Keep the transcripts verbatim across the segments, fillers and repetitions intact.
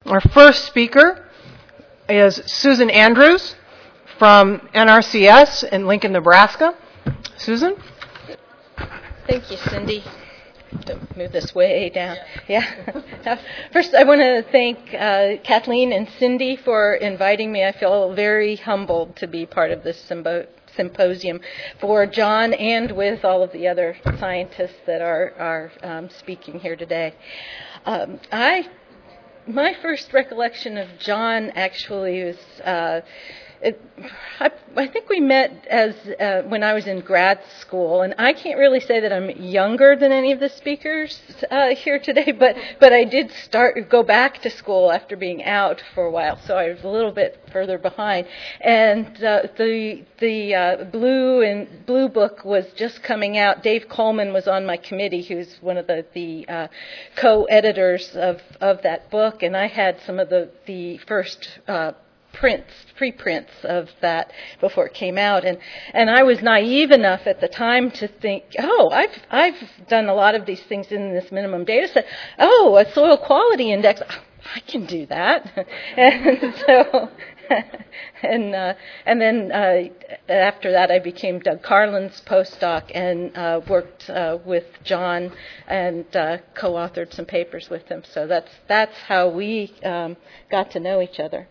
Our first speaker is Susan Andrews from N R C S in Lincoln, Nebraska. Susan? Thank you, Cindy. Don't move this way down. Yeah. First, I want to thank uh, Kathleen and Cindy for inviting me. I feel very humbled to be part of this symbo- symposium for John and with all of the other scientists that are, are um, speaking here today. Um, I, my first recollection of John actually was uh, It, I, I think we met as uh, when I was in grad school, and I can't really say that I'm younger than any of the speakers uh, here today, but but I did start go back to school after being out for a while, so I was a little bit further behind. And uh, the the uh, blue and blue book was just coming out. Dave Coleman was on my committee, who's one of the the uh, co-editors of of that book, and I had some of the the first. Uh, prints, preprints of that before it came out, and and I was naive enough at the time to think, oh, I've I've done a lot of these things in this minimum data set. Oh, a soil quality index, I can do that. And so, and uh, and then uh, after that, I became Doug Carlin's postdoc and uh, worked uh, with John and uh, co-authored some papers with him. So that's that's how we um, got to know each other.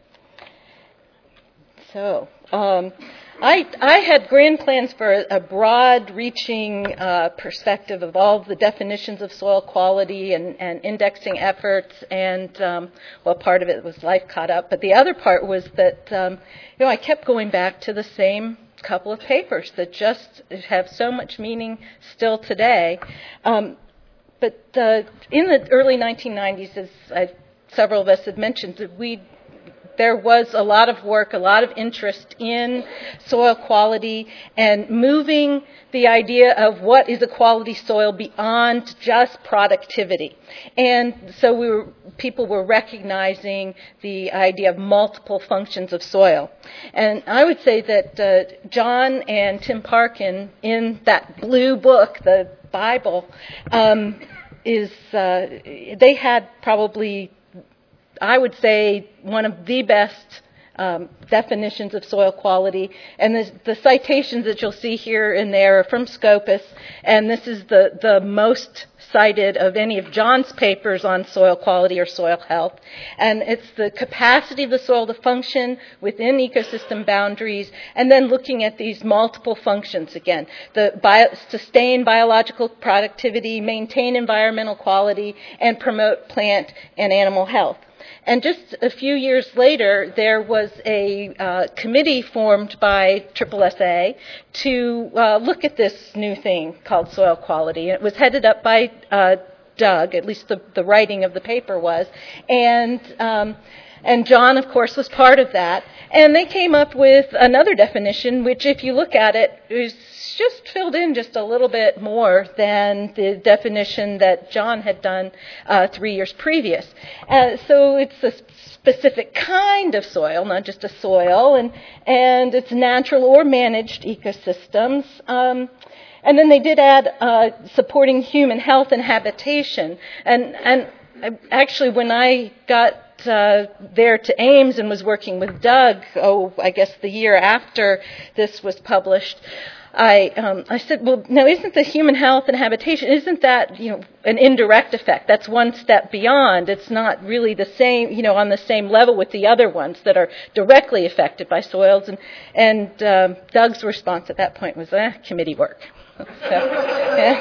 So, um, I, I had grand plans for a, a broad-reaching uh, perspective of all of the definitions of soil quality and, and indexing efforts, and um, well, part of it was life caught up, but the other part was that um, you know I kept going back to the same couple of papers that just have so much meaning still today. Um, but uh, in the early nineteen nineties, as I, several of us had mentioned, that we There was a lot of work, a lot of interest in soil quality and moving the idea of what is a quality soil beyond just productivity. And so we were, people were recognizing the idea of multiple functions of soil. And I would say that uh, John and Tim Parkin, in that blue book, the Bible, um, is uh, they had probably I would say one of the best um, definitions of soil quality. And the, the citations that you'll see here and there are from Scopus, and this is the, the most cited of any of John's papers on soil quality or soil health. And it's the capacity of the soil to function within ecosystem boundaries, and then looking at these multiple functions again. The bio, sustain biological productivity, maintain environmental quality, and promote plant and animal health. And just a few years later, there was a uh, committee formed by Triple S A to uh, look at this new thing called soil quality. It was headed up by uh, Doug, at least the, the writing of the paper was, and um, and John, of course, was part of that. And they came up with another definition, which, if you look at it, is just filled in just a little bit more than the definition that John had done uh, three years previous. Uh, so it's a specific kind of soil, not just a soil, and and it's natural or managed ecosystems. Um, and then they did add uh, supporting human health and habitation. And and actually, when I got Uh, there to Ames and was working with Doug, oh, I guess the year after this was published, I um, I said, well, now isn't the human health and habitation, isn't that, you know, an indirect effect? That's one step beyond. It's not really the same, you know, on the same level with the other ones that are directly affected by soils. And and um, Doug's response at that point was, eh, committee work. So, yeah.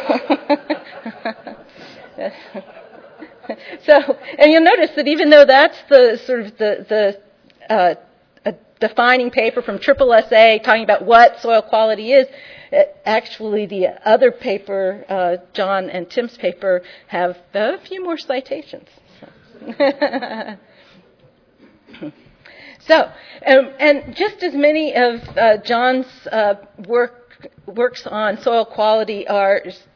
So, and you'll notice that even though that's the sort of the, the uh, a defining paper from Triple S A talking about what soil quality is, actually the other paper, uh, John and Tim's paper, have a few more citations. So, so um, and just as many of uh, John's uh, work works on soil quality are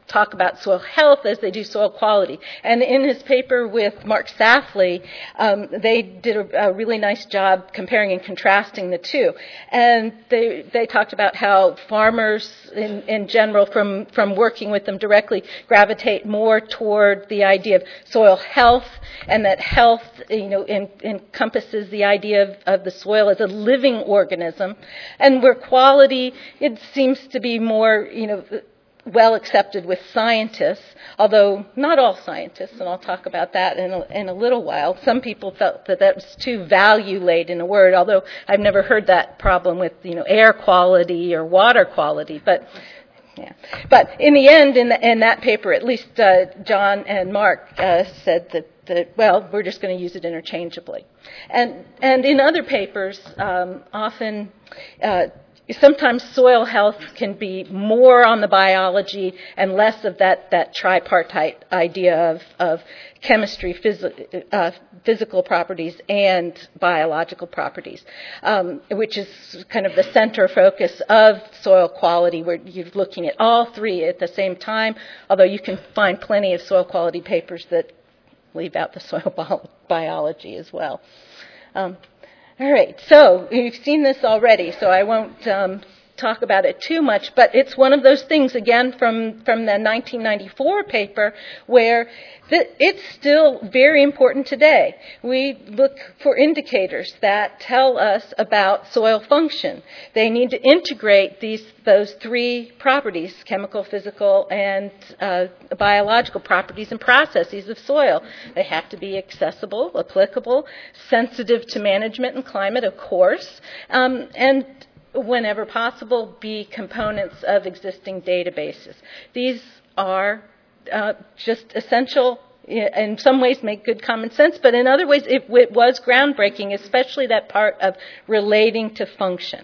talk about soil health as they do soil quality. And in his paper with Mark Safley, um, they did a, a really nice job comparing and contrasting the two. And they they talked about how farmers in, in general, from, from working with them directly, gravitate more toward the idea of soil health, and that health, you know, in, encompasses the idea of, of the soil as a living organism, and where quality, it seems to be more, you know, well accepted with scientists, although not all scientists, and I'll talk about that in a, in a little while. Some people felt that that was too value-laden a word, although I've never heard that problem with, you know, air quality or water quality, but yeah. But in the end, in, the, in that paper, at least uh, John and Mark uh, said that, that, well, we're just going to use it interchangeably. And, and in other papers, um, often uh, sometimes soil health can be more on the biology and less of that, that tripartite idea of, of chemistry, phys- uh, physical properties, and biological properties, um, which is kind of the center focus of soil quality, where you're looking at all three at the same time, although you can find plenty of soil quality papers that leave out the soil bi- biology as well. Um, All right, so you've seen this already, so I won't um, talk about it too much, but it's one of those things, again, from, from the nineteen ninety-four paper, where the, it's still very important today. We look for indicators that tell us about soil function. They need to integrate these those three properties, chemical, physical, and uh, biological properties and processes of soil. They have to be accessible, applicable, sensitive to management and climate, of course, um, and whenever possible, be components of existing databases. These are uh, just essential, in some ways make good common sense, but in other ways it, it was groundbreaking, especially that part of relating to function.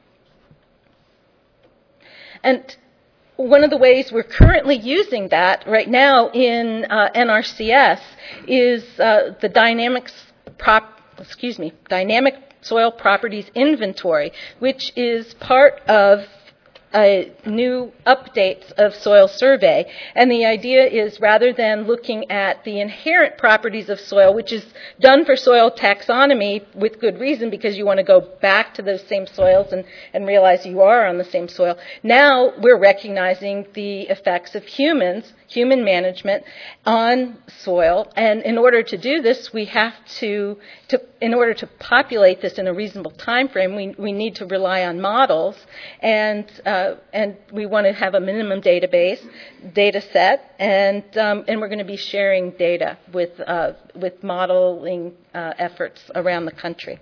And one of the ways we're currently using that right now in uh, N R C S is uh, the dynamics prop, excuse me, dynamic soil properties inventory, which is part of uh, new updates of soil survey. And the idea is, rather than looking at the inherent properties of soil, which is done for soil taxonomy with good reason, because you want to go back to those same soils and, and realize you are on the same soil, now we're recognizing the effects of humans, human management on soil. And in order to do this, we have to, to in order to populate this in a reasonable time frame, we, we need to rely on models, and uh, and we want to have a minimum database, data set, and um, and we're going to be sharing data with uh, with modeling uh, efforts around the country.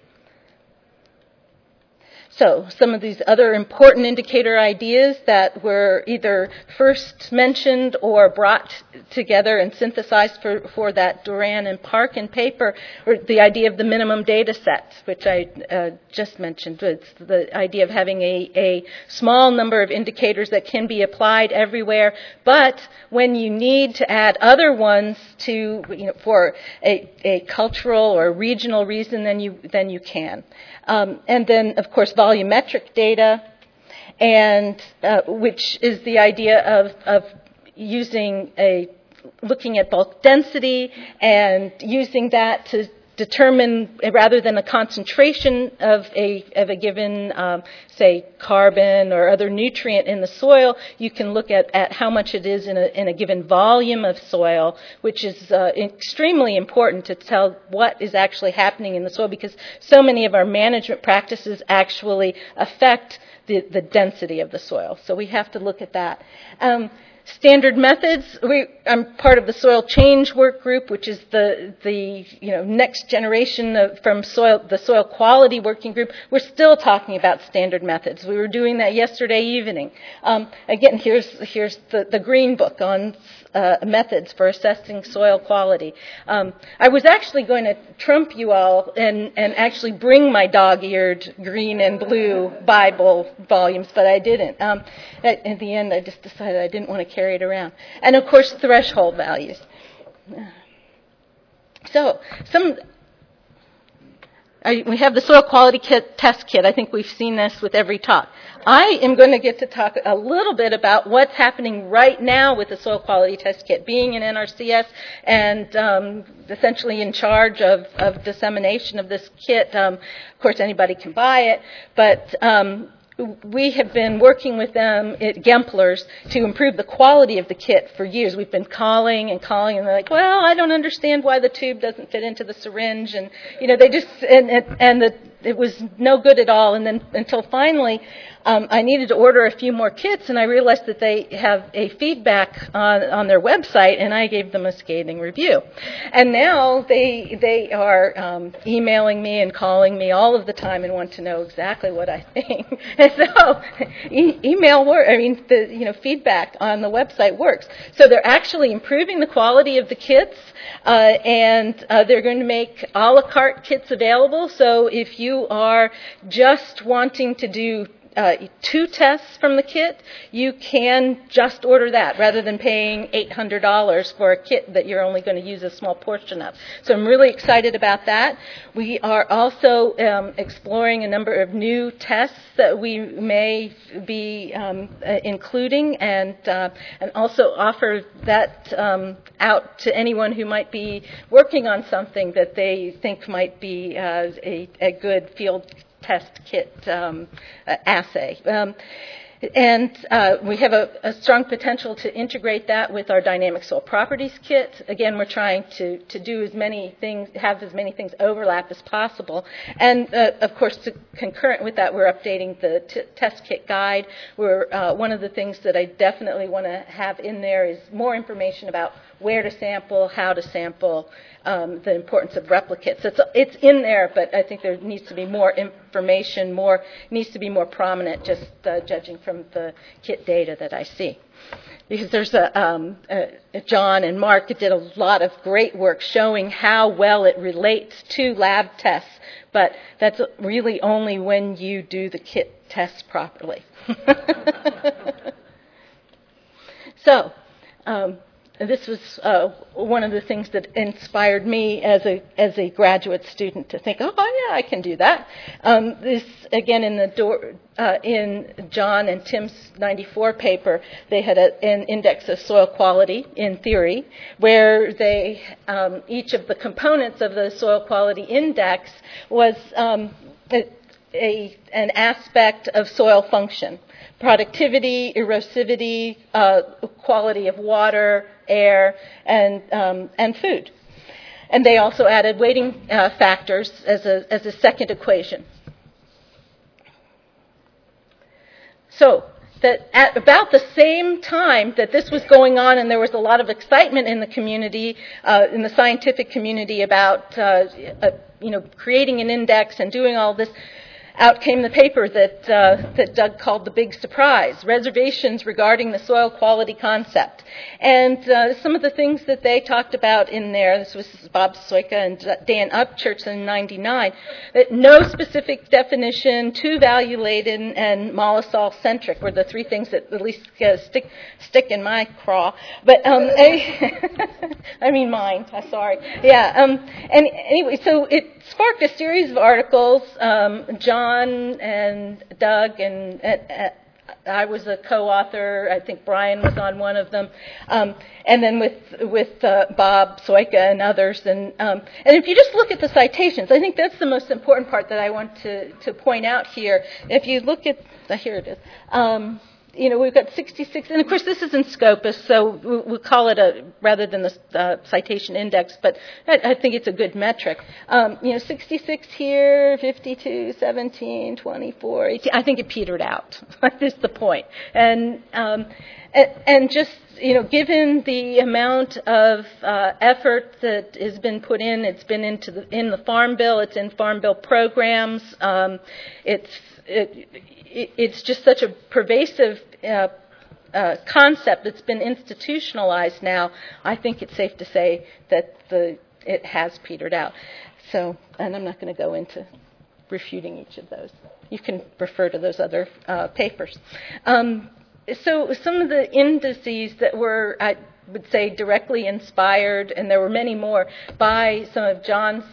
So some of these other important indicator ideas that were either first mentioned or brought together and synthesized for, for that Duran and Parkin paper were the idea of the minimum data set, which I uh, just mentioned. It's the idea of having a, a small number of indicators that can be applied everywhere, but when you need to add other ones to, you know, for a, a cultural or regional reason, then you, then you can. Um, and then, of course, volumetric data, and uh, which is the idea of, of using a, looking at bulk density and using that to determine, rather than a concentration of a of a given, um, say, carbon or other nutrient in the soil, you can look at, at how much it is in a, in a given volume of soil, which is uh, extremely important to tell what is actually happening in the soil, because so many of our management practices actually affect the, the density of the soil. So we have to look at that. Um, Standard methods. We, I'm part of the soil change work group, which is the the you know next generation of, from soil the soil quality working group. We're still talking about standard methods. We were doing that yesterday evening. Um, again, here's here's the, the green book on uh, methods for assessing soil quality. Um, I was actually going to trump you all and and actually bring my dog-eared green and blue Bible volumes, but I didn't. Um, at, in the end, I just decided I didn't want to carry it around. And of course, threshold values. So, some I, we have the soil quality kit, test kit. I think we've seen this with every talk. I am going to get to talk a little bit about what's happening right now with the soil quality test kit, being in N R C S and um, essentially in charge of, of dissemination of this kit. Um, of course, anybody can buy it, but um, we have been working with them at Gempler's to improve the quality of the kit for years. We've been calling and calling, and they're like, well, I don't understand why the tube doesn't fit into the syringe. And, you know, they just, and, and, and the, it was no good at all. And then until finally, um, I needed to order a few more kits, and I realized that they have a feedback on, on their website, and I gave them a scathing review. And now they they are um, emailing me and calling me all of the time and want to know exactly what I think. And so e- email work. I mean, the you know feedback on the website works. So they're actually improving the quality of the kits, uh, and uh, they're going to make a la carte kits available. So if you are just wanting to do Uh, two tests from the kit, you can just order that rather than paying eight hundred dollars for a kit that you're only going to use a small portion of. So I'm really excited about that. We are also um, exploring a number of new tests that we may be um, uh, including, and uh, and also offer that um, out to anyone who might be working on something that they think might be uh, a, a good field test kit um, uh, assay. Um, and uh, we have a, a strong potential to integrate that with our dynamic soil properties kit. Again, we're trying to, to do as many things, have as many things overlap as possible. And uh, of course, to, concurrent with that, we're updating the t- test kit guide. We're, uh, one of the things that I definitely want to have in there is more information about where to sample, how to sample, um, the importance of replicates. It's, it's in there, but I think there needs to be more information, more needs to be more prominent, just uh, judging from the kit data that I see. Because there's a, um, a, John and Mark did a lot of great work showing how well it relates to lab tests, but that's really only when you do the kit tests properly. So, um, this was uh, one of the things that inspired me as a as a graduate student to think, oh yeah, I can do that. Um, this again in the door, uh, in John and Tim's ninety-four paper, they had a, an index of soil quality in theory, where they um, each of the components of the soil quality index was um, a, a an aspect of soil function. Productivity, erosivity, uh, quality of water, air, and um, and food. And they also added weighting uh, factors as a as a second equation. So that at about the same time that this was going on, and there was a lot of excitement in the community, uh, in the scientific community about uh, uh, you know creating an index and doing all this. Out came the paper that uh, that Doug called the big surprise, reservations regarding the soil quality concept. And uh, some of the things that they talked about in there, this was Bob Soika and Dan Upchurch in ninety-nine, that no specific definition, too value-laden, and mollisol-centric were the three things that at least uh, stick stick in my craw. But, um, I mean mine, I'm sorry. Yeah, um, and anyway, so it sparked a series of articles. Um, John and Doug and, and, and I was a co-author. I think Brian was on one of them, um, and then with with uh, Bob Soika and others. And um, and if you just look at the citations, I think that's the most important part that I want to to point out here. If you look at uh, here it is. Um, You know, we've got sixty-six, and of course this is in Scopus, so we'll, we'll call it a, rather than the uh, citation index, but I, I think it's a good metric. Um, you know, sixty-six here, fifty-two, seventeen, twenty-four, eighteen, I think it petered out. That's the point. And, um, and, and just, you know, given the amount of uh, effort that has been put in, it's been into the, in the Farm Bill, it's in Farm Bill programs, um, it's, it, it's just such a pervasive uh, uh, concept that's been institutionalized now. I think it's safe to say that the it has petered out. So, and I'm not going to go into refuting each of those. You can refer to those other uh, papers. Um, so some of the indices that were, I would say, directly inspired, and there were many more, by some of John's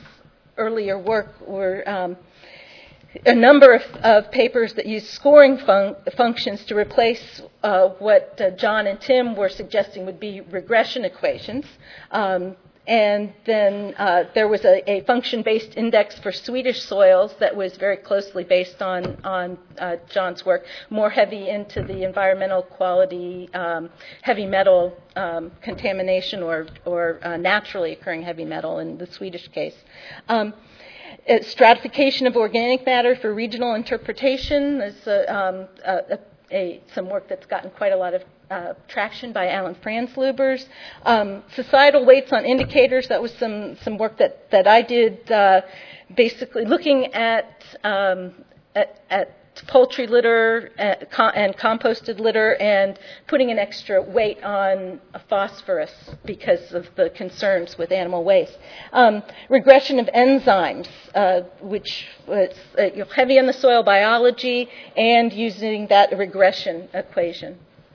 earlier work were um, a number of, of papers that use scoring fun- functions to replace uh, what uh, John and Tim were suggesting would be regression equations. Um, and then uh, there was a, a function-based index for Swedish soils that was very closely based on, on uh, John's work, more heavy into the environmental quality, um, heavy metal um, contamination or, or uh, naturally occurring heavy metal in the Swedish case. Um, Uh, stratification of organic matter for regional interpretation. There's uh, um, a, a, some work that's gotten quite a lot of uh, traction by Alan Franzlubers. Um, societal weights on indicators, that was some, some work that, that I did, uh, basically looking at, um, at, at poultry litter and composted litter and putting an extra weight on phosphorus because of the concerns with animal waste. Um, regression of enzymes, uh, which was uh, heavy on the soil biology and using that regression equation.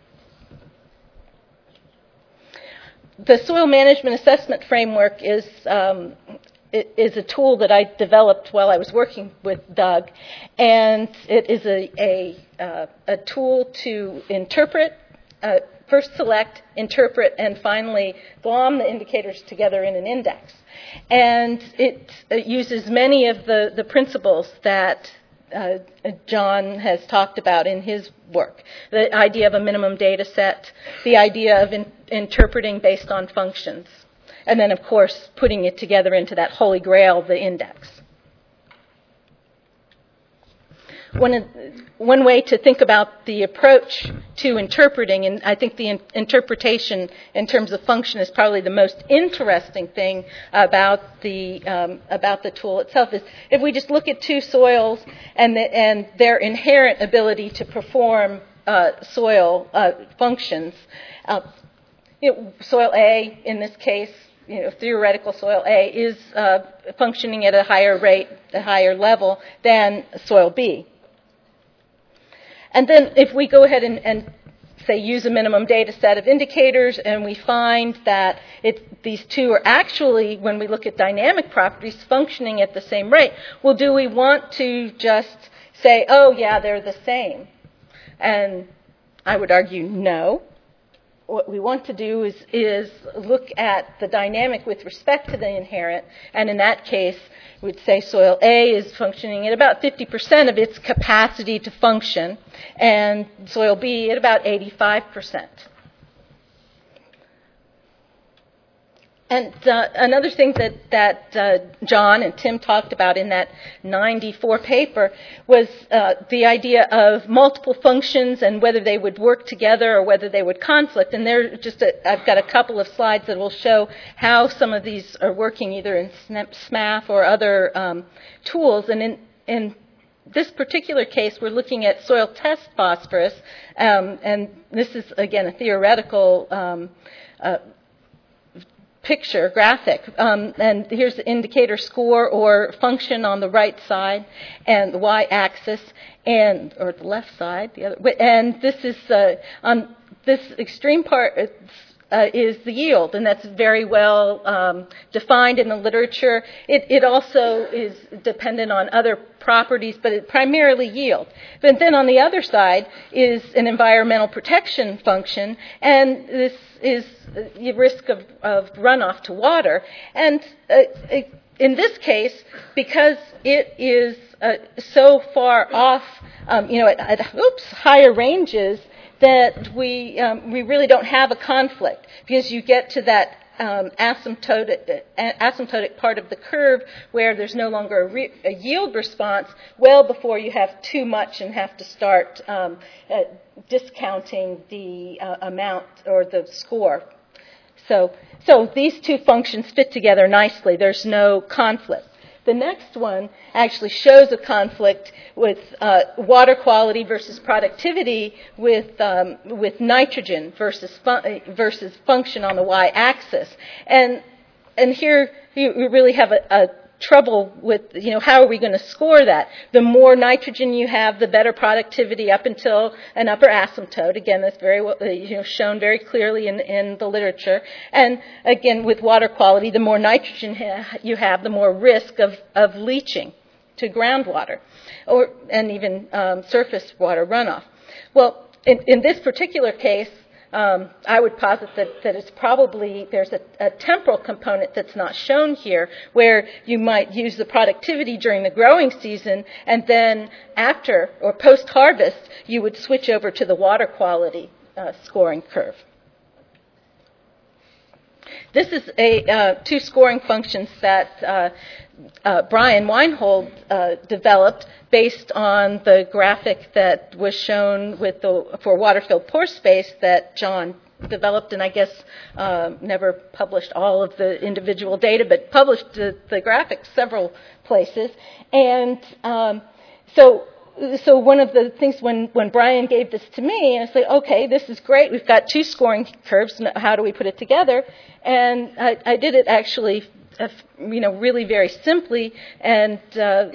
The soil management assessment framework is um, is a tool that I developed while I was working with Doug, and it is a a, uh, a tool to interpret, uh, first select, interpret, and finally glom the indicators together in an index. And it, it uses many of the, the principles that uh, John has talked about in his work. The idea of a minimum data set, the idea of in, interpreting based on functions, and then, of course, putting it together into that holy grail, the index. One, one way to think about the approach to interpreting, and I think the in, interpretation in terms of function is probably the most interesting thing about the um, about the tool itself, is if we just look at two soils and, the, and their inherent ability to perform uh, soil uh, functions. Uh, you know, soil A, in this case, you know, theoretical soil A is uh, functioning at a higher rate, a higher level than soil B. And then if we go ahead and, and say use a minimum data set of indicators and we find that it, these two are actually, when we look at dynamic properties, functioning at the same rate, well, do we want to just say, oh, yeah, they're the same? And I would argue no. What we want to do is, is look at the dynamic with respect to the inherent, and in that case, we'd say soil A is functioning at about fifty percent of its capacity to function, and soil B at about eighty-five percent. And uh, another thing that, that uh, John and Tim talked about in that ninety-four paper was uh, the idea of multiple functions and whether they would work together or whether they would conflict. And there, just a, I've got a couple of slides that will show how some of these are working either in S M A F or other um, tools. And in, in this particular case, we're looking at soil test phosphorus, um, and this is, again, a theoretical um, uh, picture, graphic, um, and here's the indicator score or function on the right side, and the y-axis, and or the left side, the other. And this is uh, on this extreme part uh, is the yield, and that's very well um, defined in the literature. It, it also is dependent on other properties, but it primarily yield. But then on the other side is an environmental protection function, and this is the risk of, of runoff to water. And uh, in this case, because it is uh, so far off, um, you know, at, at oops, higher ranges, that we um, we really don't have a conflict, because you get to that Um, asymptotic, uh, asymptotic part of the curve where there's no longer a, re- a yield response well before you have too much and have to start um, uh, discounting the uh, amount or the score. So, so these two functions fit together nicely. There's no conflict. The next one actually shows a conflict with uh, water quality versus productivity with um, with nitrogen versus fun- versus function on the y-axis, and and here you really have a, a trouble with, you know, how are we going to score that? The more nitrogen you have, the better productivity up until an upper asymptote. Again, that's very well, you know, shown very clearly in, in the literature. And again, with water quality, the more nitrogen ha- you have, the more risk of, of leaching to groundwater, or and even um, surface water runoff. Well, in, in this particular case, Um, I would posit that, that it's probably, there's a, a temporal component that's not shown here, where you might use the productivity during the growing season, and then after or post-harvest, you would switch over to the water quality uh, scoring curve. This is a uh, two scoring functions that uh, uh, Brian Weinhold uh, developed based on the graphic that was shown with the, for water-filled pore space that John developed, and I guess uh, never published all of the individual data, but published the, the graphics several places. And um, so So one of the things when, when Brian gave this to me, I said, okay, this is great. We've got two scoring curves. How do we put it together? And I, I did it actually, uh, you know, really very simply. And uh,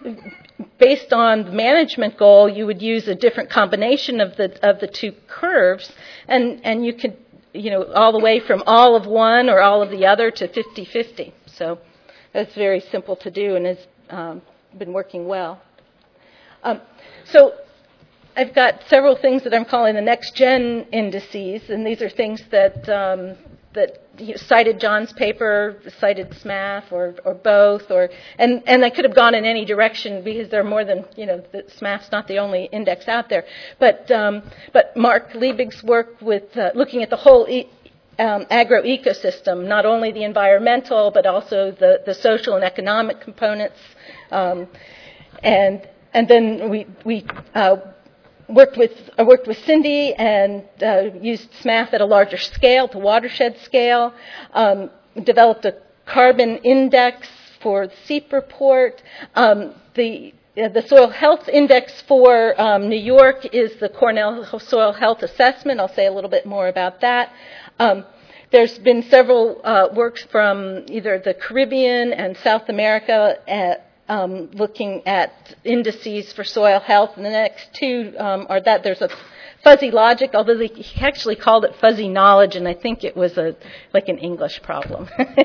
based on the management goal, you would use a different combination of the of the two curves, and and you could, you know, all the way from all of one or all of the other to fifty-fifty. So that's very simple to do and has um, been working well. Um, so I've got several things that I'm calling the next-gen indices, and these are things that um, that you know, cited John's paper, cited S M A F, or, or both, or and, and I could have gone in any direction because there are more than, you know, the S M A F's not the only index out there. But um, but Mark Liebig's work with uh, looking at the whole e- um, agro-ecosystem, not only the environmental, but also the, the social and economic components, um, and And then we we uh, worked with I worked with Cindy and uh, used S M A F at a larger scale, to watershed scale. Um, developed a carbon index for the SEEP report. Um, the uh, the soil health index for um, New York is the Cornell Soil Health Assessment. I'll say a little bit more about that. Um, There's been several uh, works from either the Caribbean and South America at Um, looking at indices for soil health, and the next two um, are that there's a fuzzy logic, although they actually called it fuzzy knowledge, and I think it was a like an English problem.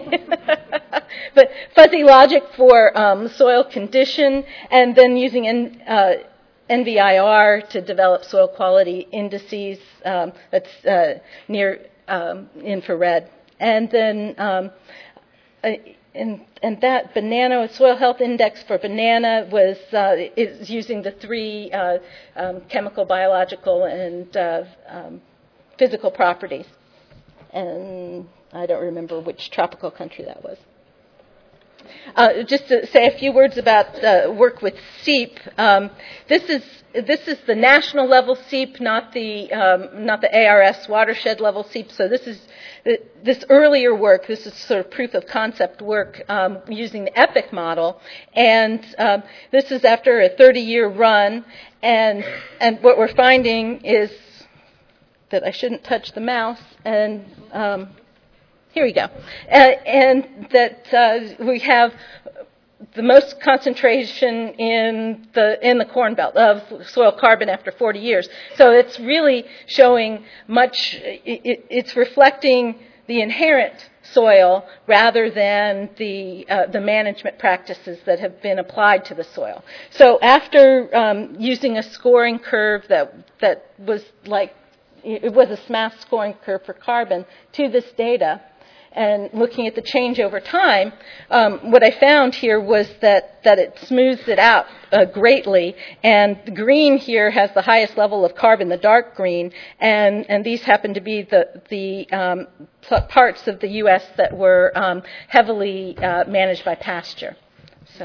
But fuzzy logic for um, soil condition, and then using N, uh, N V I R to develop soil quality indices. Um, that's uh, near um, infrared, and then. Um, uh, And, and that banana soil health index for banana was uh, is using the three uh, um, chemical, biological, and uh, um, physical properties. And I don't remember which tropical country that was. Uh, just to say a few words about uh, work with SEEP. Um, this is this is the national level SEEP, not the um, not the A R S watershed level SEEP. So this is this earlier work. This is sort of proof of concept work um, using the EPIC model, and um, this is after a thirty-year run. And and what we're finding is that I shouldn't touch the mouse. And um, Here we go. Uh, and that uh, we have the most concentration in the in the Corn Belt of soil carbon after forty years. So it's really showing much, it, it's reflecting the inherent soil rather than the uh, the management practices that have been applied to the soil. So after um, using a scoring curve that that was like, it was a S M A F scoring curve for carbon to this data, and looking at the change over time, um, what I found here was that, that it smooths it out uh, greatly. And the green here has the highest level of carbon, the dark green, and, and these happen to be the, the um, parts of the U S that were um, heavily uh, managed by pasture. So,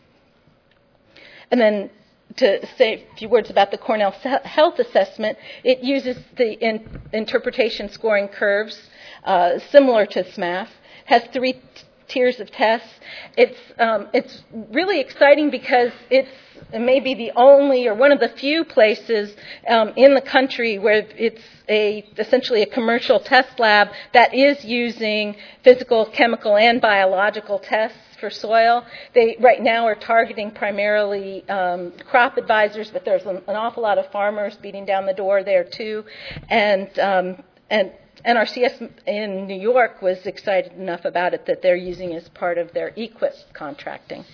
and then to say a few words about the Cornell Health Assessment, it uses the in, interpretation scoring curves, Uh, similar to S M A F, has three tiers of tests. It's um, it's really exciting because it's maybe the only or one of the few places um, in the country where it's a essentially a commercial test lab that is using physical, chemical, and biological tests for soil. They right now are targeting primarily um, crop advisors, but there's an, an awful lot of farmers beating down the door there too, and um, and. N R C S in New York was excited enough about it that they're using it as part of their E Q I S contracting.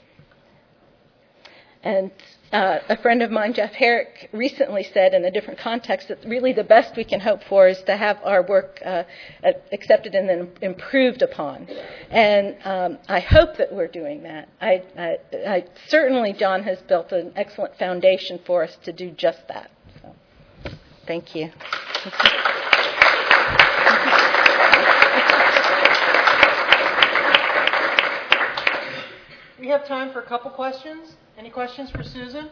And uh, a friend of mine, Jeff Herrick, recently said in a different context that really the best we can hope for is to have our work uh, accepted and then improved upon. And um, I hope that we're doing that. I, I, I, certainly John has built an excellent foundation for us to do just that. So, thank you. Thank you. We have time for a couple questions. Any questions for Susan?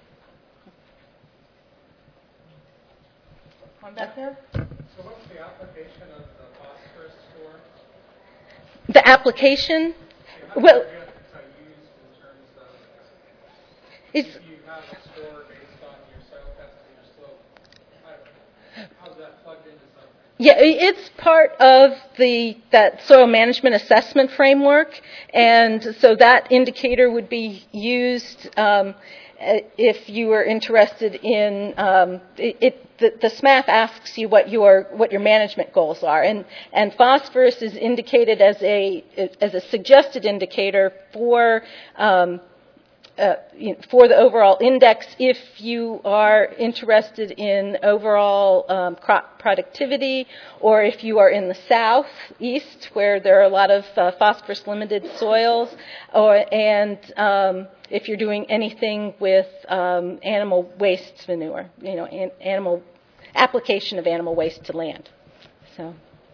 One back there. So what's the application of the phosphorus score? The application? How Well, do you get it used in terms of it's, if you have a score based on your soil test and your slope? How, how's that plugged into something? yeah, it's part of the that soil management assessment framework, and so that indicator would be used um, if you were interested in um, it. it the, the S M A F asks you what your what your management goals are, and and phosphorus is indicated as a as a suggested indicator for. Um, Uh, you know, for the overall index, if you are interested in overall um, crop productivity, or if you are in the southeast where there are a lot of uh, phosphorus-limited soils, or and um, if you're doing anything with um, animal waste manure, you know, an, animal application of animal waste to land. So.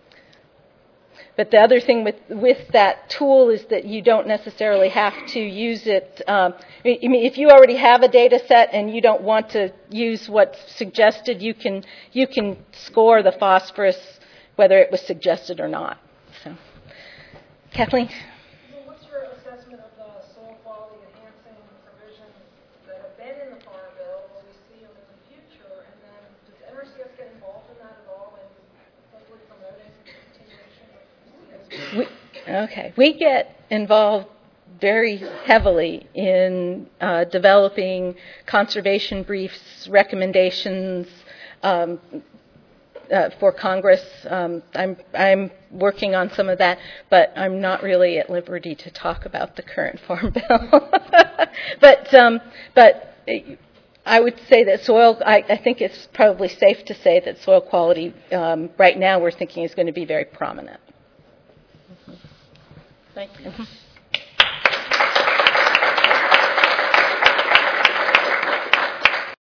But the other thing with, with that tool is that you don't necessarily have to use it. Um, I mean, if you already have a data set and you don't want to use what's suggested, you can you can score the phosphorus whether it was suggested or not. So, Kathleen? So what's your assessment of the soil quality enhancing provisions that have been in the Farm Bill? Will we see them in the future? And then does N R C S get involved in that at all in hopefully promoting continuation of We, okay. We get involved very heavily in uh, developing conservation briefs, recommendations um, uh, for Congress. Um, I'm, I'm working on some of that, but I'm not really at liberty to talk about the current Farm Bill. but, um, but I would say that soil, I, I think it's probably safe to say that soil quality um, right now we're thinking is going to be very prominent. Thank you.